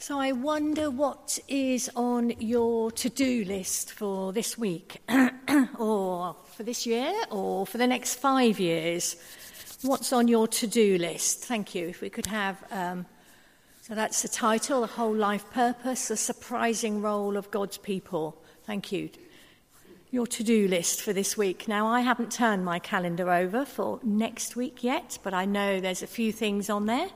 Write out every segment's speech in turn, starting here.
So I wonder what is on your to-do list for this week, or for this year, or for the next 5 years. What's on your to-do list? Thank you. If we could have, so that's the title, The Whole Life Purpose, The Surprising Role of God's People. Thank you. Your to-do list for this week. Now, I haven't turned my calendar over for next week yet, but I know there's a few things on there.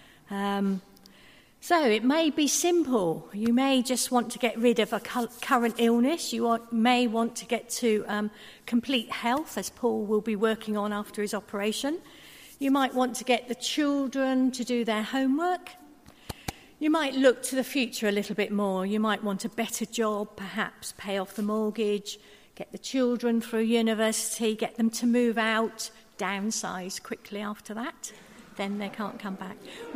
So it may be simple. You may just want to get rid of a current illness. You may want to get to complete health, as Paul will be working on after his operation. You might want to get the children to do their homework. You might look to the future a little bit more. You might want a better job, perhaps pay off the mortgage, get the children through university, get them to move out, downsize quickly after that. Then they can't come back.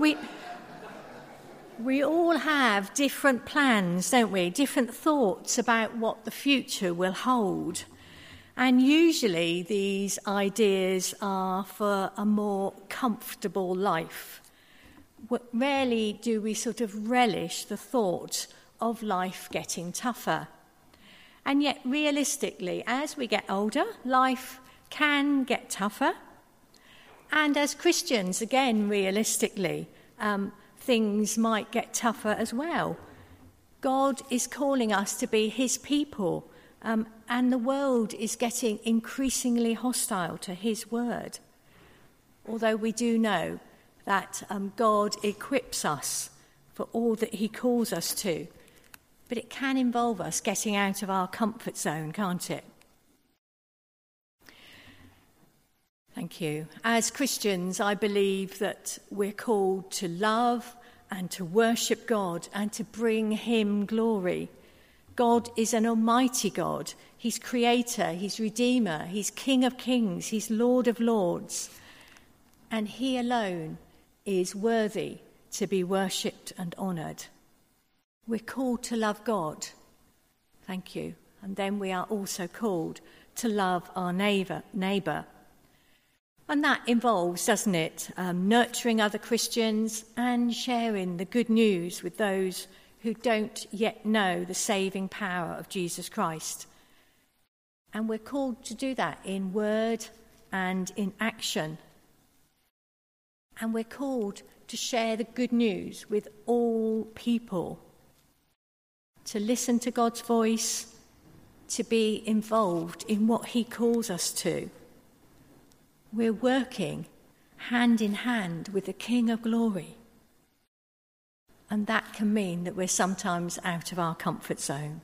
We all have different plans, don't we? Different thoughts about what the future will hold. And usually these ideas are for a more comfortable life. Rarely do we sort of relish the thought of life getting tougher. And yet, realistically, as we get older, life can get tougher. And as Christians, again, realistically, things might get tougher as well. God is calling us to be his people, and the world is getting increasingly hostile to his word. Although we do know that God equips us for all that he calls us to, but it can involve us getting out of our comfort zone, can't it? Thank you. As Christians, I believe that we're called to love and to worship God and to bring him glory. God is an almighty God. He's creator, he's redeemer, he's King of kings, he's Lord of lords. And he alone is worthy to be worshipped and honoured. We're called to love God. Thank you. And then we are also called to love our neighbour. And that involves, doesn't it, nurturing other Christians and sharing the good news with those who don't yet know the saving power of Jesus Christ. And we're called to do that in word and in action. And we're called to share the good news with all people, to listen to God's voice, to be involved in what he calls us to. We're working hand in hand with the King of Glory. And that can mean that we're sometimes out of our comfort zone.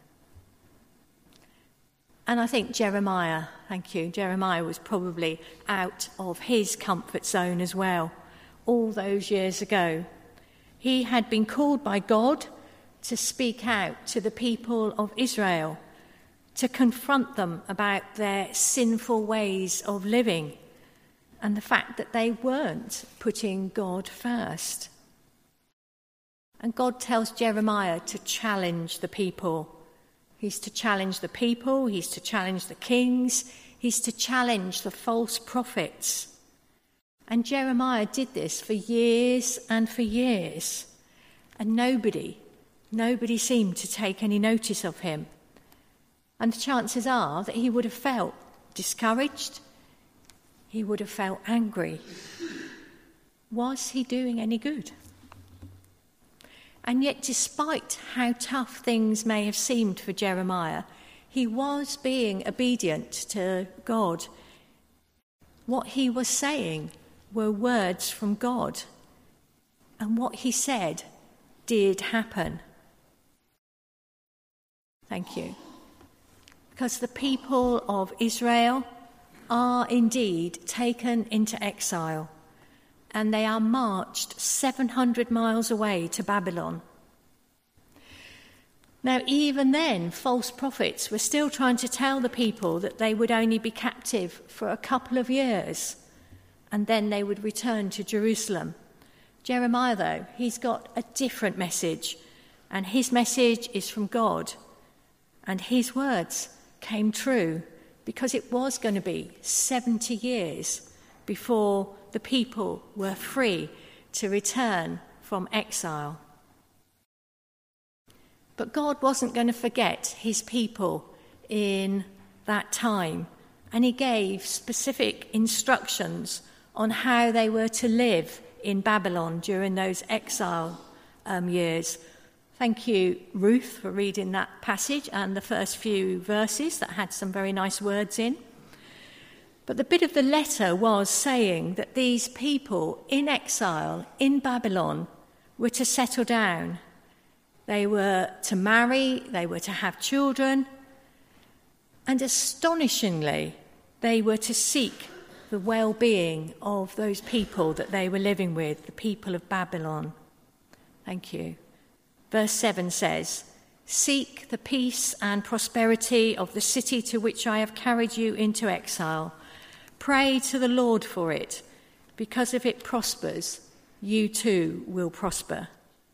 And I think Jeremiah was probably out of his comfort zone as well, all those years ago. He had been called by God to speak out to the people of Israel, to confront them about their sinful ways of living, and the fact that they weren't putting God first. And God tells Jeremiah to challenge the people. He's to challenge the people, he's to challenge the kings, he's to challenge the false prophets. And Jeremiah did this for years and for years. And nobody seemed to take any notice of him. And the chances are that he would have felt discouraged. He would have felt angry. Was he doing any good? And yet, despite how tough things may have seemed for Jeremiah, he was being obedient to God. What he was saying were words from God. And what he said did happen. Thank you. Because the people of Israel are indeed taken into exile, and they are marched 700 miles away to Babylon. Now, even then, false prophets were still trying to tell the people that they would only be captive for a couple of years, and then they would return to Jerusalem. Jeremiah, though, he's got a different message, and his message is from God, and his words came true, because it was going to be 70 years before the people were free to return from exile. But God wasn't going to forget his people in that time, and he gave specific instructions on how they were to live in Babylon during those exile years. Thank you, Ruth, for reading that passage and the first few verses that had some very nice words in. But the bit of the letter was saying that these people in exile in Babylon were to settle down. They were to marry, they were to have children, and astonishingly, they were to seek the well-being of those people that they were living with, the people of Babylon. Thank you. Verse 7 says, "Seek the peace and prosperity of the city to which I have carried you into exile. Pray to the Lord for it, because if it prospers, you too will prosper."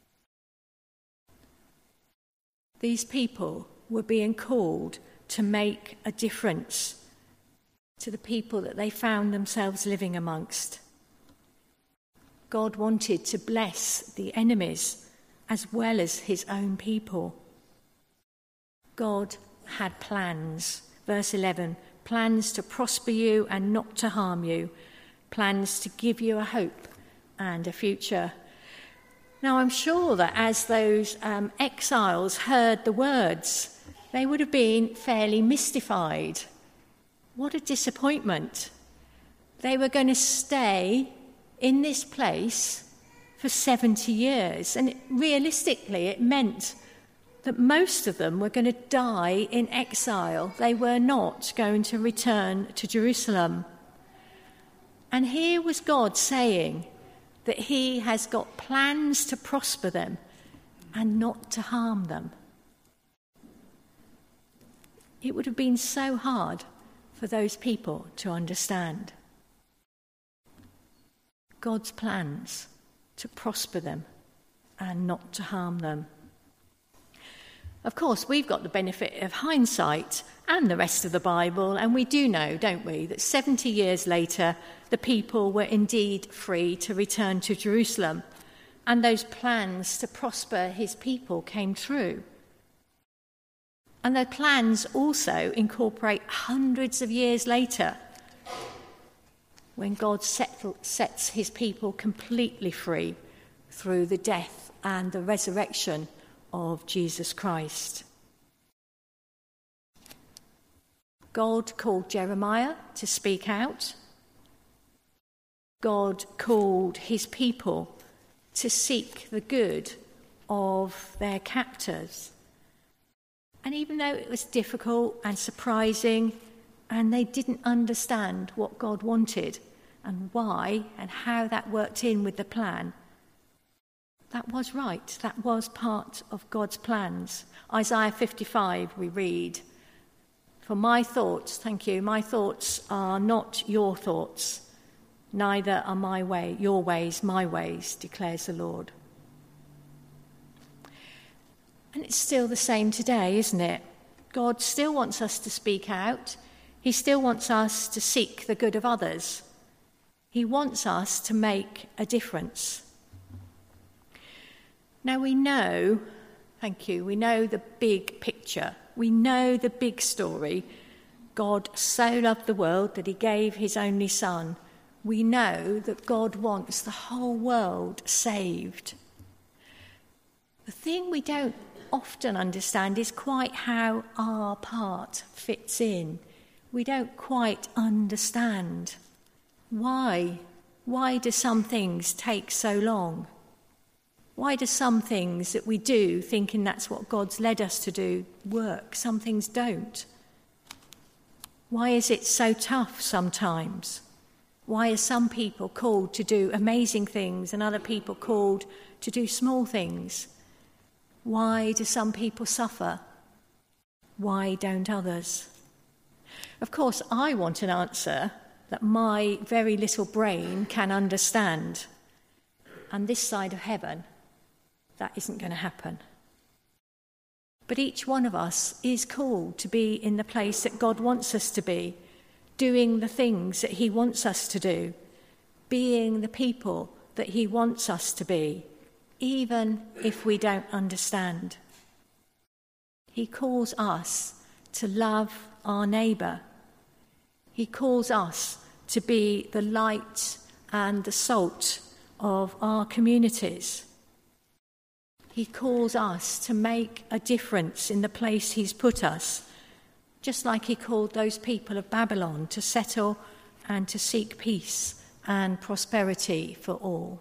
These people were being called to make a difference to the people that they found themselves living amongst. God wanted to bless the enemies as well as his own people. God had plans. Verse 11, plans to prosper you and not to harm you, plans to give you a hope and a future. Now, I'm sure that as those exiles heard the words, they would have been fairly mystified. What a disappointment. They were going to stay in this place for 70 years. And realistically, it meant that most of them were going to die in exile. They were not going to return to Jerusalem. And here was God saying that he has got plans to prosper them and not to harm them. It would have been so hard for those people to understand. God's plans to prosper them and not to harm them. Of course, we've got the benefit of hindsight and the rest of the Bible, and we do know, don't we, that 70 years later, the people were indeed free to return to Jerusalem, and those plans to prosper his people came true. And the plans also incorporate hundreds of years later, when God sets his people completely free through the death and the resurrection of Jesus Christ. God called Jeremiah to speak out. God called his people to seek the good of their captors. And even though it was difficult and surprising, and they didn't understand what God wanted and why and how that worked in with the plan, that was right. That was part of God's plans. Isaiah 55, we read, "For my thoughts," thank you, "my thoughts are not your thoughts, neither are your ways my ways, declares the Lord." And it's still the same today, isn't it? God still wants us to speak out. He still wants us to seek the good of others. He wants us to make a difference. Now we know, thank you, we know the big picture. We know the big story. God so loved the world that he gave his only son. We know that God wants the whole world saved. The thing we don't often understand is quite how our part fits in. We don't quite understand. Why? Why do some things take so long? Why do some things that we do, thinking that's what God's led us to do, work? Some things don't. Why is it so tough sometimes? Why are some people called to do amazing things and other people called to do small things? Why do some people suffer? Why don't others? Of course, I want an answer that my very little brain can understand. And this side of heaven, that isn't going to happen. But each one of us is called to be in the place that God wants us to be, doing the things that he wants us to do, being the people that he wants us to be, even if we don't understand. he calls us to love our neighbour. He calls us to be the light and the salt of our communities. He calls us to make a difference in the place he's put us, just like he called those people of Babylon to settle and to seek peace and prosperity for all.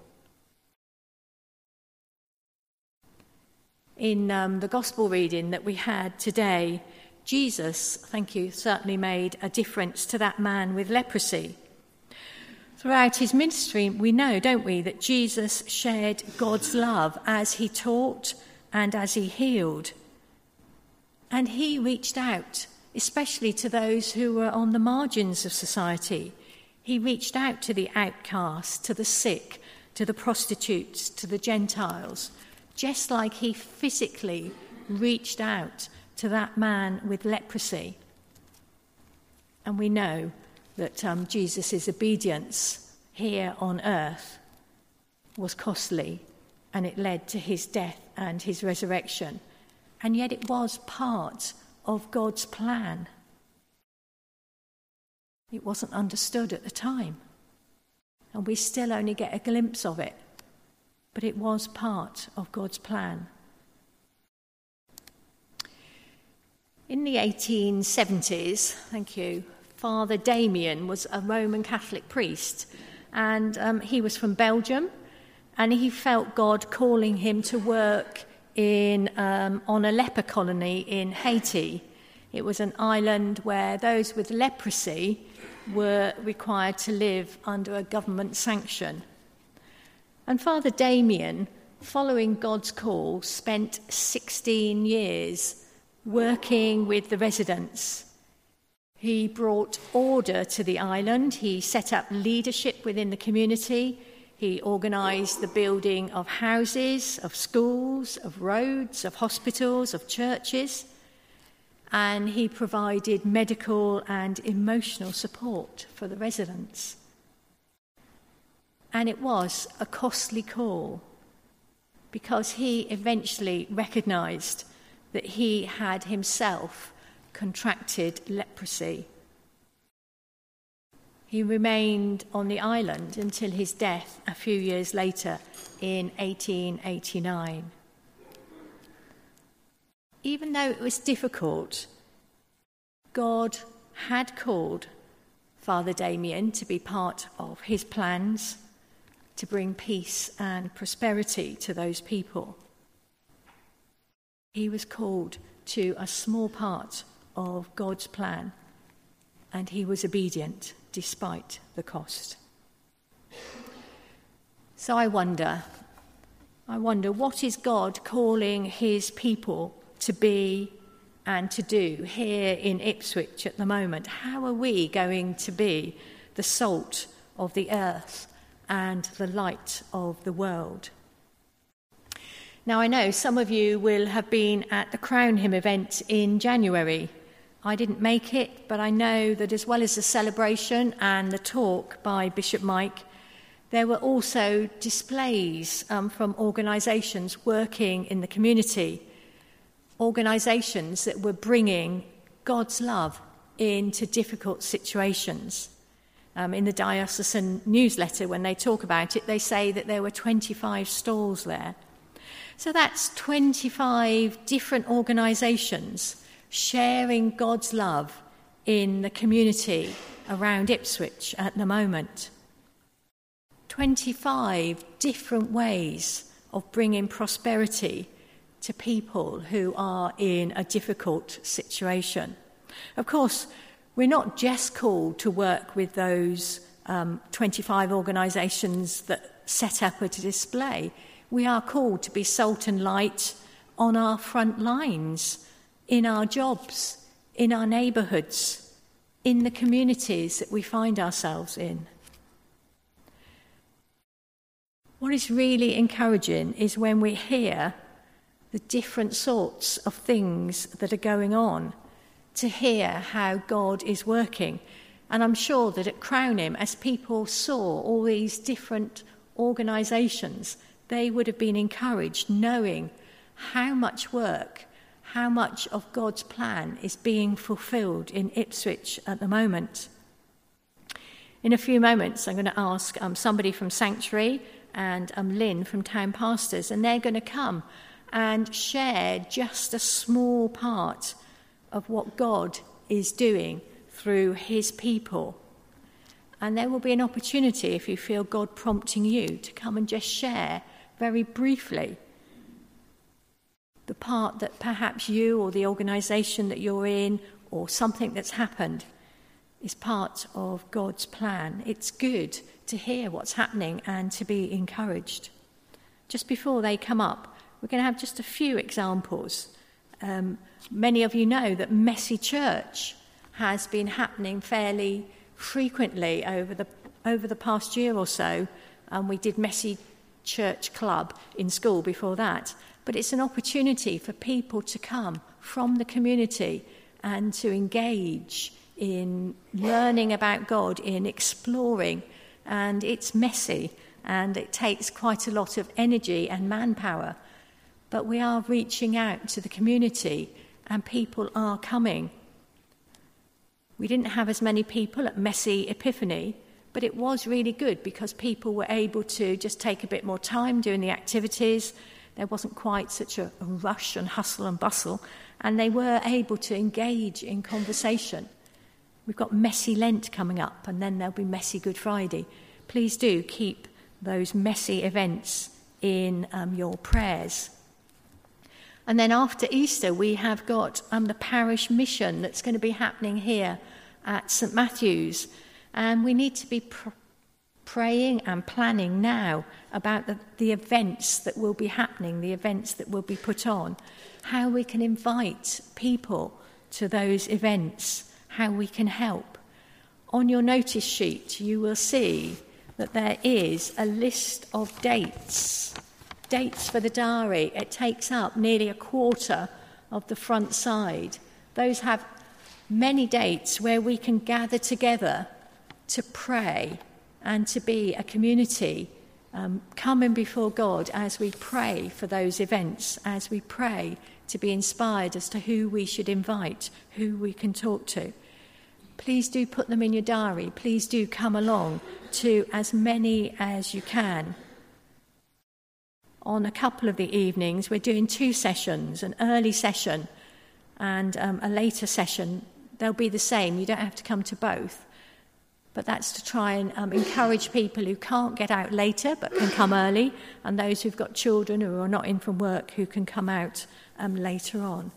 In the gospel reading that we had today, Jesus, thank you, certainly made a difference to that man with leprosy. Throughout his ministry, we know, don't we, that Jesus shared God's love as he taught and as he healed. And he reached out, especially to those who were on the margins of society. He reached out to the outcast, to the sick, to the prostitutes, to the Gentiles, just like he physically reached out to that man with leprosy. And we know that Jesus' obedience here on earth was costly, and it led to his death and his resurrection. And yet it was part of God's plan. It wasn't understood at the time, and we still only get a glimpse of it, but it was part of God's plan. In the 1870s, thank you, Father Damien was a Roman Catholic priest, and he was from Belgium, and he felt God calling him to work on a leper colony in Haiti. It was an island where those with leprosy were required to live under a government sanction. And Father Damien, following God's call, spent 16 years working with the residents. He brought order to the island. He set up leadership within the community. He organised the building of houses, of schools, of roads, of hospitals, of churches. And he provided medical and emotional support for the residents. And it was a costly call, because he eventually recognised that he had himself contracted leprosy. He remained on the island until his death a few years later in 1889. Even though it was difficult, God had called Father Damien to be part of his plans to bring peace and prosperity to those people. He was called to a small part of God's plan, and he was obedient despite the cost. So I wonder, what is God calling his people to be and to do here in Ipswich at the moment? How are we going to be the salt of the earth and the light of the world? Now, I know some of you will have been at the Crown Hymn event in January. I didn't make it, but I know that as well as the celebration and the talk by Bishop Mike, there were also displays from organisations working in the community, organisations that were bringing God's love into difficult situations. In the diocesan newsletter, when they talk about it, they say that there were 25 stalls there. So that's 25 different organisations sharing God's love in the community around Ipswich at the moment. 25 different ways of bringing prosperity to people who are in a difficult situation. Of course, we're not just called to work with those 25 organisations that set up a display. We are called to be salt and light on our front lines, in our jobs, in our neighbourhoods, in the communities that we find ourselves in. What is really encouraging is when we hear the different sorts of things that are going on, to hear how God is working. And I'm sure that at Crown Hymn, as people saw all these different organisations, they would have been encouraged, knowing how much work, how much of God's plan is being fulfilled in Ipswich at the moment. In a few moments, I'm going to ask somebody from Sanctuary and Lynn from Town Pastors, and they're going to come and share just a small part of what God is doing through his people. And there will be an opportunity, if you feel God prompting you, to come and just share very briefly the part that perhaps you or the organisation that you're in or something that's happened is part of God's plan. It's good to hear what's happening and to be encouraged. Just before they come up, we're going to have just a few examples. Many of you know that Messy Church has been happening fairly frequently over the past year or so. We did Messy Church Club in school before that. But it's an opportunity for people to come from the community and to engage in learning about God, in exploring. And it's messy and it takes quite a lot of energy and manpower. But we are reaching out to the community and people are coming. We didn't have as many people at Messy Epiphany, but it was really good because people were able to just take a bit more time doing the activities. There wasn't quite such a rush and hustle and bustle, and they were able to engage in conversation. We've got Messy Lent coming up, and then there'll be Messy Good Friday. Please do keep those messy events in your prayers. And then after Easter, we have got the parish mission that's going to be happening here at St Matthew's. And we need to be praying and planning now about the events that will be happening, the events that will be put on, how we can invite people to those events, how we can help. On your notice sheet, you will see that there is a list of dates for the diary. It takes up nearly a quarter of the front side. Those have many dates where we can gather together to pray and to be a community coming before God as we pray for those events, as we pray to be inspired as to who we should invite, who we can talk to. Please do put them in your diary. Please do come along to as many as you can. On a couple of the evenings, we're doing 2 sessions, an early session and a later session. They'll be the same. You don't have to come to both. But that's to try and encourage people who can't get out later but can come early, and those who've got children who are not in from work who can come out later on.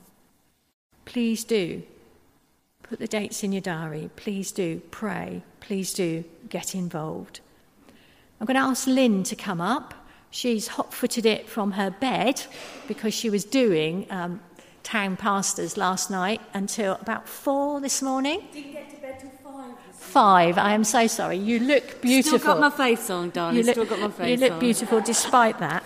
Please do put the dates in your diary. Please do pray. Please do get involved. I'm going to ask Lynn to come up. She's hot-footed it from her bed because she was doing Town Pastors last night until about 4 this morning. Didn't get to bed till 5. 5. I am so sorry. You look beautiful. Still got my face on, darling. Still got my face on. You look beautiful despite that.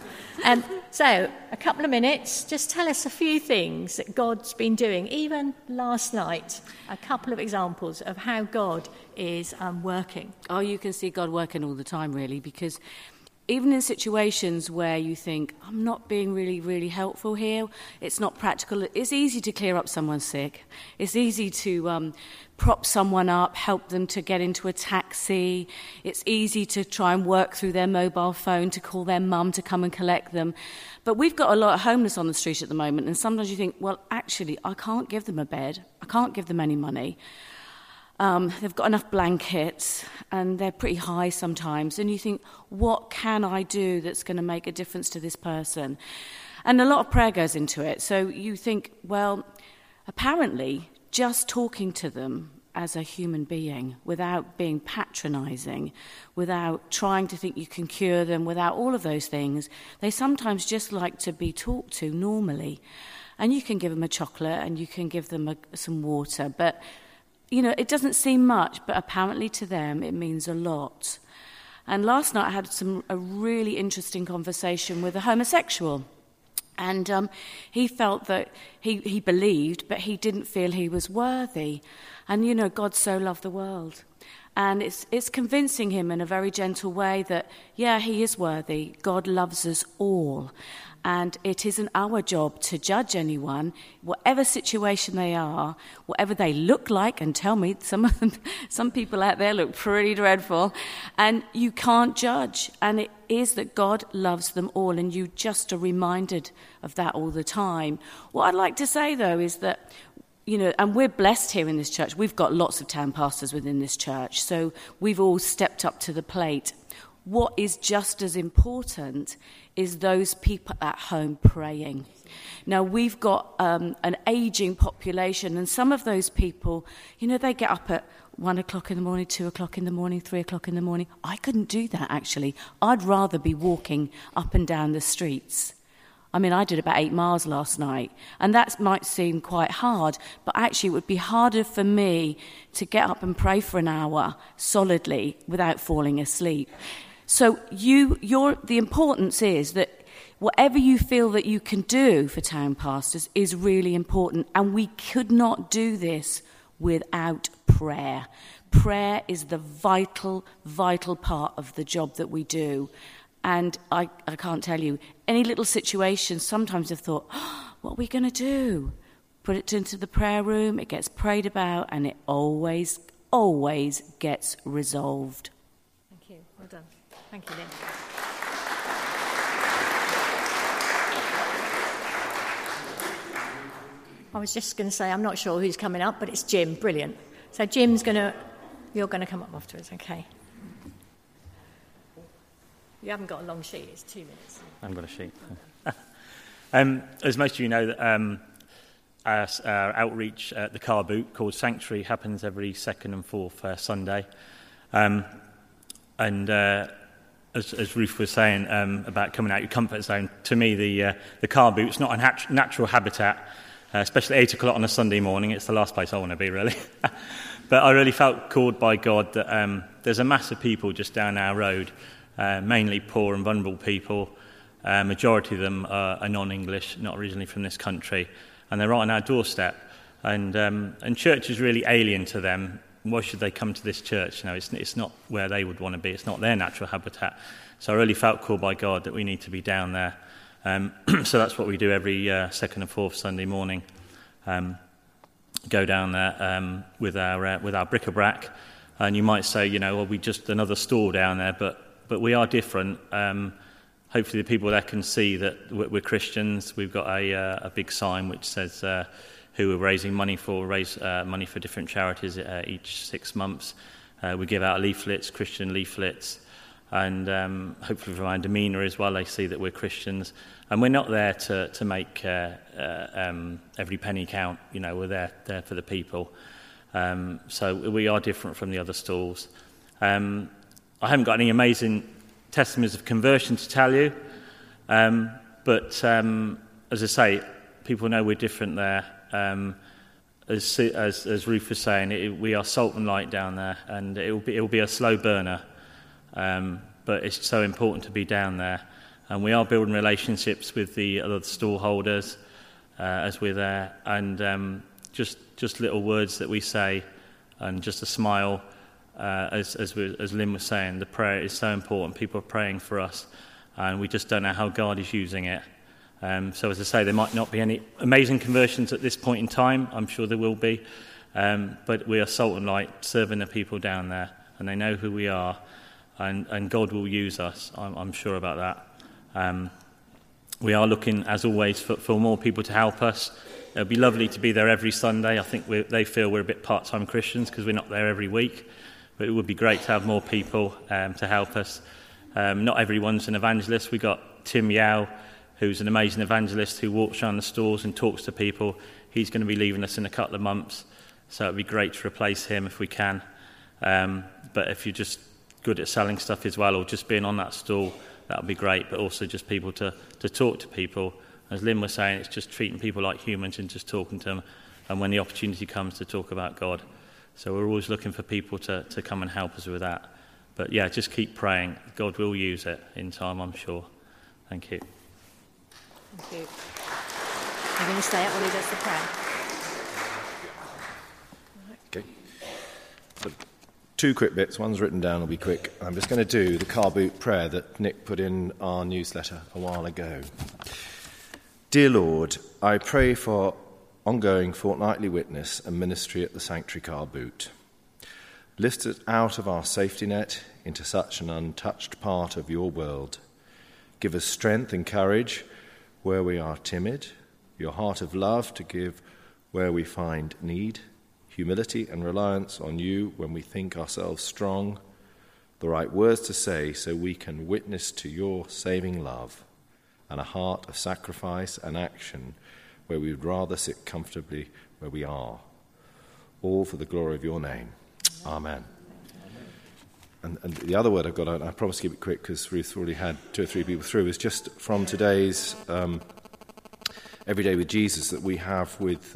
So, a couple of minutes. Just tell us a few things that God's been doing, even last night. A couple of examples of how God is working. Oh, you can see God working all the time, really, because even in situations where you think, I'm not being really, really helpful here, it's not practical, it's easy to clear up someone sick. It's easy to prop someone up, help them to get into a taxi. It's easy to try and work through their mobile phone to call their mum to come and collect them. But we've got a lot of homeless on the street at the moment, and sometimes you think, well, actually, I can't give them a bed. I can't give them any money. They've got enough blankets and they're pretty high sometimes. And you think, what can I do that's going to make a difference to this person? And a lot of prayer goes into it. So you think, well, apparently just talking to them as a human being without being patronising, without trying to think you can cure them, without all of those things, they sometimes just like to be talked to normally. And you can give them a chocolate and you can give them some water, but you know, it doesn't seem much, but apparently to them it means a lot. And last night I had a really interesting conversation with a homosexual. And he felt that he believed, but he didn't feel he was worthy. And, you know, God so loved the world. And it's convincing him in a very gentle way that, yeah, he is worthy. God loves us all. And it isn't our job to judge anyone, whatever situation they are, whatever they look like. And tell me, some people out there look pretty dreadful. And you can't judge. And it is that God loves them all. And you just are reminded of that all the time. What I'd like to say, though, is that, and we're blessed here in this church. We've got lots of town pastors within this church. So we've all stepped up to the plate. What is just as important is those people at home praying. Now, we've got an ageing population, and some of those people, they get up at 1 o'clock in the morning, 2 o'clock in the morning, 3 o'clock in the morning. I couldn't do that, actually. I'd rather be walking up and down the streets. I mean, I did about 8 miles last night, and that might seem quite hard, but actually it would be harder for me to get up and pray for an hour solidly without falling asleep. So the importance is that whatever you feel that you can do for town pastors is really important, and we could not do this without prayer. Prayer is the vital, vital part of the job that we do. And I can't tell you, any little situation, sometimes I've thought, what are we going to do? Put it into the prayer room, it gets prayed about, and it always, always gets resolved. Thank you. Well done. Thank you, Lynn. I was just going to say, I'm not sure who's coming up, but it's Jim. Brilliant. So you're going to come up afterwards, okay? You haven't got a long sheet, it's 2 minutes. I haven't got a sheet. As most of you know, our outreach at the car boot called Sanctuary happens every second and fourth Sunday. As Ruth was saying about coming out your comfort zone, to me the car boot's not a natural habitat, especially 8 o'clock on a Sunday morning. It's the last place I want to be, really. But I really felt called by God that there's a mass of people just down our road, mainly poor and vulnerable people. Majority of them are non-English, not originally from this country, and they're right on our doorstep. And church is really alien to them. Why should they come to this church? It's not where they would want to be. It's not their natural habitat. So I really felt called by God that we need to be down there. So that's what we do every second and fourth Sunday morning. Go down there with our bric-a-brac. And you might say, well, we just another store down there, but we are different. Hopefully the people there can see that we're Christians. We've got a big sign which says who we're raising money for. Raise money for different charities each 6 months. We give out leaflets, Christian leaflets, and hopefully from our demeanour as well, they see that we're Christians. And we're not there to make every penny count. We're there for the people. So we are different from the other stalls. I haven't got any amazing testimonies of conversion to tell you, but as I say, people know we're different there. As Ruth was saying, we are salt and light down there, and it will be a slow burner, but it's so important to be down there. And we are building relationships with the other stall holders as we're there, and just little words that we say, and just a smile. As Lynn was saying, the prayer is so important. People are praying for us, and we just don't know how God is using it. So as I say, there might not be any amazing conversions at this point in time. I'm sure there will be. But we are salt and light, serving the people down there, and they know who we are, and God will use us. I'm sure about that. We are looking, as always, for more people to help us. It would be lovely to be there every Sunday. I think they feel we're a bit part-time Christians because we're not there every week. But it would be great to have more people to help us. Not everyone's an evangelist. We got Tim Yao, who's an amazing evangelist who walks around the stores and talks to people. He's going to be leaving us in a couple of months, so it'd be great to replace him if we can. But if you're just good at selling stuff as well, or just being on that stall, that would be great. But also just people to talk to people. As Lynn was saying, it's just treating people like humans and just talking to them, and when the opportunity comes to talk about God. So we're always looking for people to come and help us with that. But yeah, just keep praying. God will use it in time, I'm sure. Thank you. Thank you. You're going to stay up while he does the prayer? Okay. So 2 quick bits. One's written down, will be quick. I'm just going to do the car boot prayer that Nick put in our newsletter a while ago. Dear Lord, I pray for ongoing fortnightly witness and ministry at the Sanctuary Car Boot. Lift us out of our safety net into such an untouched part of your world. Give us strength and courage where we are timid, your heart of love to give where we find need, humility and reliance on you when we think ourselves strong, the right words to say so we can witness to your saving love, and a heart of sacrifice and action where we would rather sit comfortably where we are. All for the glory of your name. Amen. And the other word I've got, I promise to keep it quick because Ruth's already had 2 or 3 people through, is just from today's Every Day with Jesus that we have with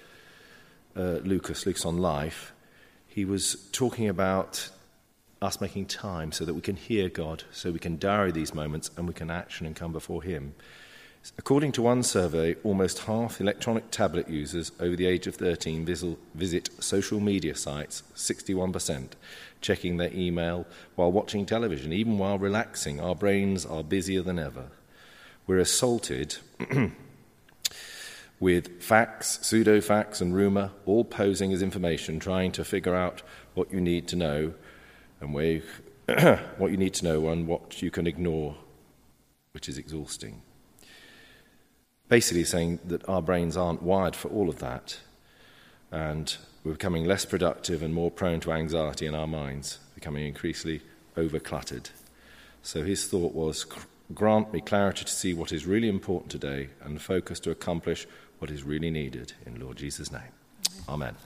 Lucas on Life. He was talking about us making time so that we can hear God, so we can diary these moments and we can action and come before him. According to one survey, almost half electronic tablet users over the age of 13 visit social media sites, 61%, checking their email while watching television. Even while relaxing, our brains are busier than ever. We're assaulted with facts, pseudo-facts and rumour, all posing as information, trying to figure out what you need to know and what you need to know and what you can ignore, which is exhausting. Basically saying that our brains aren't wired for all of that, and we're becoming less productive and more prone to anxiety in our minds, becoming increasingly over-cluttered. So his thought was, grant me clarity to see what is really important today and focus to accomplish what is really needed. In Lord Jesus' name. Amen.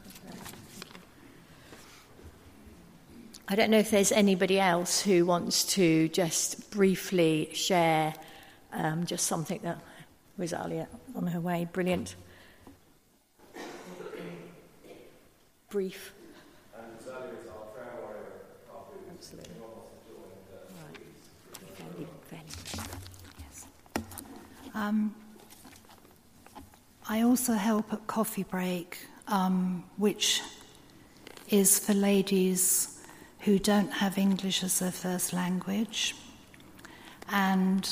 I don't know if there's anybody else who wants to just briefly share just something that... Rosalia on her way, brilliant. Brief. And Rosalia is our prayer warrior. Absolutely. Yes. I also help at Coffee Break, which is for ladies who don't have English as their first language, and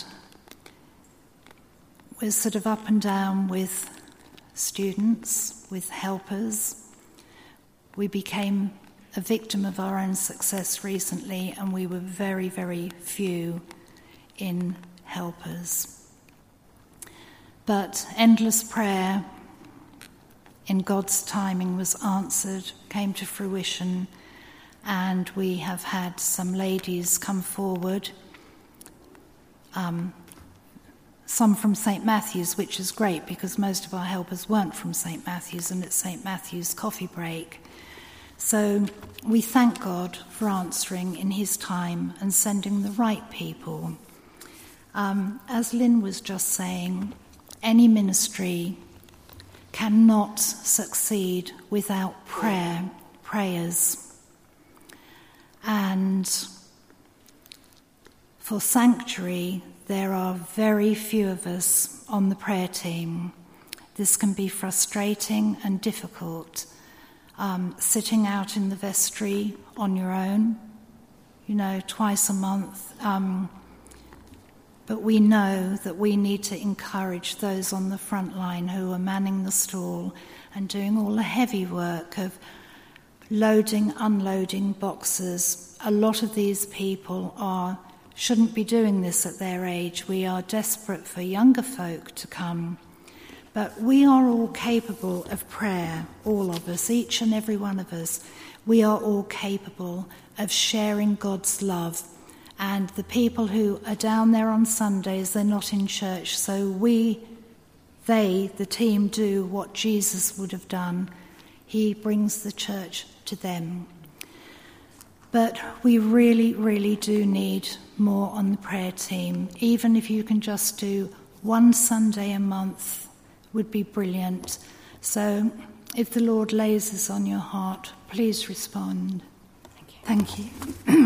we're sort of up and down with students, with helpers. We became a victim of our own success recently, and we were very, very few in helpers. But endless prayer in God's timing was answered, came to fruition, and we have had some ladies come forward, some from St. Matthew's, which is great because most of our helpers weren't from St. Matthew's, and it's St. Matthew's Coffee Break. So we thank God for answering in his time and sending the right people. As Lynn was just saying, any ministry cannot succeed without prayers. And for Sanctuary, there are very few of us on the prayer team. This can be frustrating and difficult. Sitting out in the vestry on your own, twice a month. But we know that we need to encourage those on the front line who are manning the stall and doing all the heavy work of loading, unloading boxes. A lot of these people shouldn't be doing this at their age. We are desperate for younger folk to come. But we are all capable of prayer, all of us, each and every one of us. We are all capable of sharing God's love. And the people who are down there on Sundays, they're not in church. So the team, do what Jesus would have done. He brings the church to them. But we really, really do need more on the prayer team. Even if you can just do one Sunday a month would be brilliant. So if the Lord lays this on your heart, please respond. Thank you.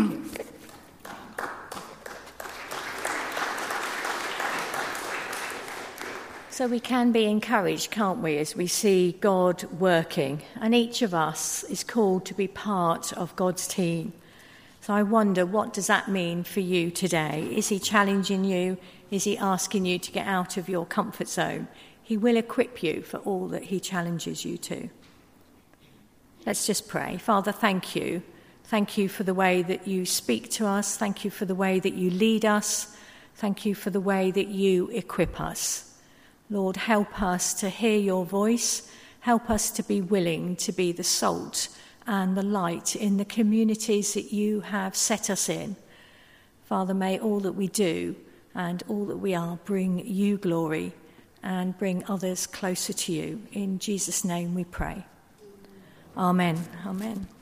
So we can be encouraged, can't we, as we see God working. And each of us is called to be part of God's team. So I wonder, what does that mean for you today? Is he challenging you Is he asking you to get out of your comfort zone? He will equip you for all that he challenges you to. Let's just pray. Father, thank you. Thank you for the way that you speak to us. Thank you for the way that you lead us. Thank you for the way that you equip us. Lord, help us to hear your voice. Help us to be willing to be the salt and the light in the communities that you have set us in. Father, may all that we do and all that we are bring you glory and bring others closer to you. In Jesus' name we pray. Amen. Amen.